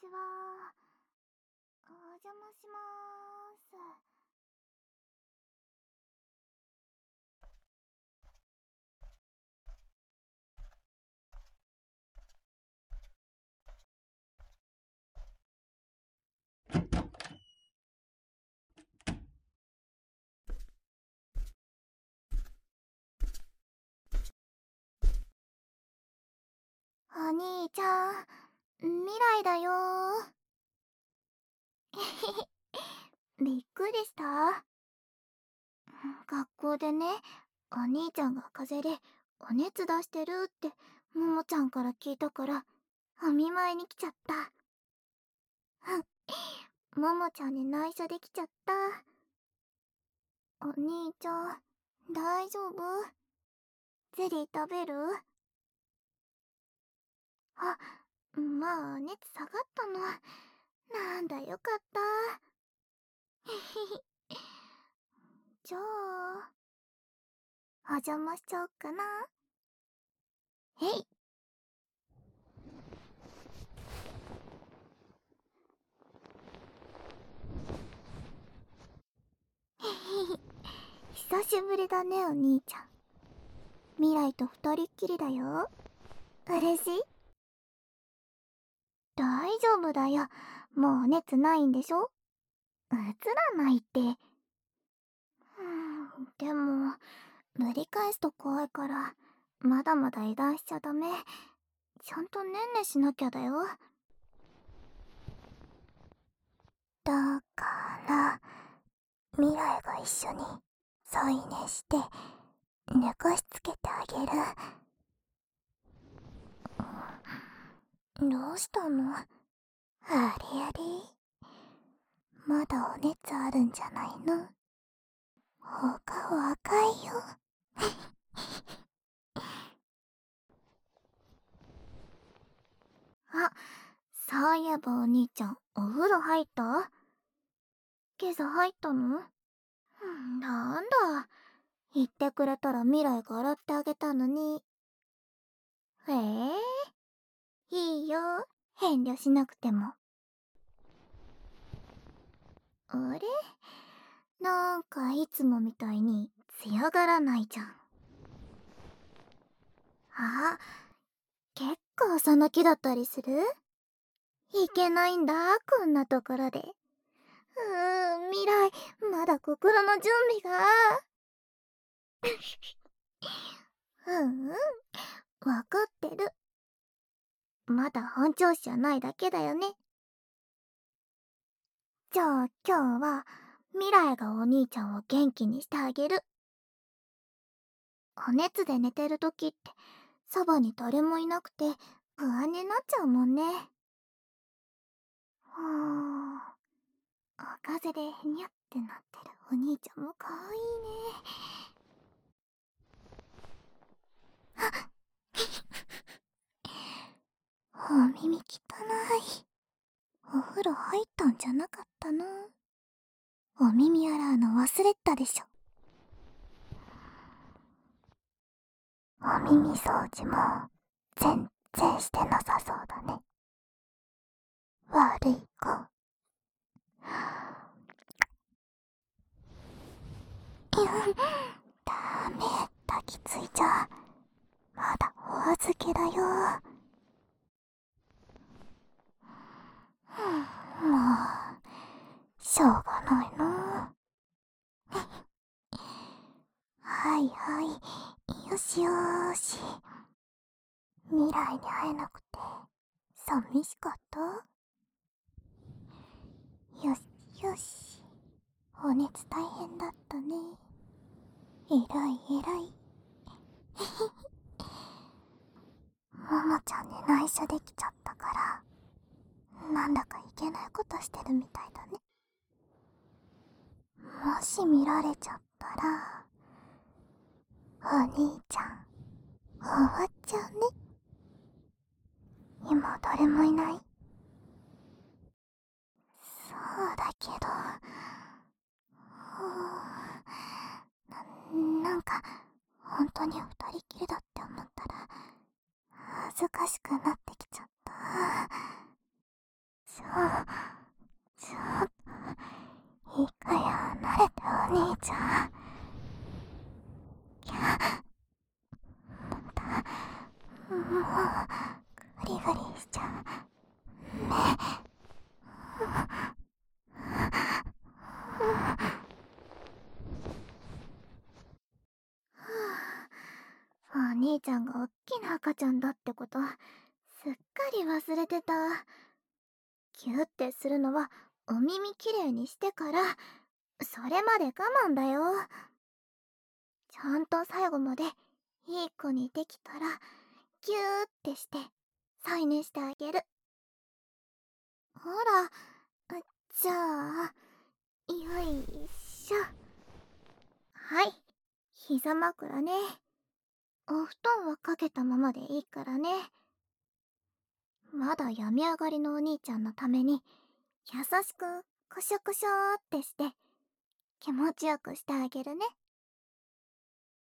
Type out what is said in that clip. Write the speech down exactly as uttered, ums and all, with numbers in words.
ちは。お邪魔しまーす。お兄ちゃん、未来だよー。びっくりした？学校でね、お兄ちゃんが風邪でお熱出してるってももちゃんから聞いたからお見舞いに来ちゃった。ももちゃんに内緒できちゃった。お兄ちゃん、大丈夫？ゼリー食べる？あ、まあ熱下がったの。なんだ、よかった。じゃあお邪魔しちゃおっかな。へい。久しぶりだね、お兄ちゃん。未来と二人っきりだよ。嬉しい？大丈夫だよ。もう熱ないんでしょ？うつらないって。うん、でもぶり返すと怖いからまだまだ油断しちゃダメ。ちゃんとねんねしなきゃだよ。だから未来が一緒に添い寝して寝かしつけてあげる。どうしたの？あれあれ、まだお熱あるんじゃないの？お顔赤いよ。あ、そういえばお兄ちゃんお風呂入った？今朝入ったの？なんだ、言ってくれたら未来が洗ってあげたのに。へえ、いいよ、遠慮しなくても。あれ、なんかいつもみたいに強がらないじゃん。あ、結構その気だったりする？いけないんだ、こんなところで。うーん、未来、まだ心の準備が。うんうん、わかってる。まだ本調子じゃないだけだよね。じゃあ今日は未来がお兄ちゃんを元気にしてあげる。お熱で寝てる時ってそばに誰もいなくて不安になっちゃうもんね。はあ、お風邪でにゃってなってるお兄ちゃんもかわいいね。あっ、お耳汚い。お風呂入ったんじゃなかったの？お耳洗うの忘れたでしょ。お耳掃除も全然してなさそうだね。悪い子。ダメ、抱きついちゃまだお預けだよ。もうしょうがないな。はいはい、よしよーし。未来に会えなくて寂しかった？よしよし、お熱大変だったね。えらいえらい。ももちゃんに内緒できちゃったからなんだかいけないことしてるみたいだね。もし見られちゃったらお兄ちゃん終わっちゃうね。今誰もいない？そうだけど、な、なんか本当に二人きりだって思ったら恥ずかしくなってきちゃった。 ちょ、ちょっと、いいかよ、慣れてお兄ちゃん。きゃ、また、もう、グリグリしちゃう。ね。お兄ちゃんがおっきな赤ちゃんだってこと、すっかり忘れてた。ギュってするのはお耳きれいにしてから、それまで我慢だよ。ちゃんと最後までいい子にできたら、ギューってして再燃してあげる。ほら、じゃあ、よいしょ。はい、膝枕ね。お布団はかけたままでいいからね。まだ病み上がりのお兄ちゃんのために、優しくコショコショーってして、気持ちよくしてあげるね。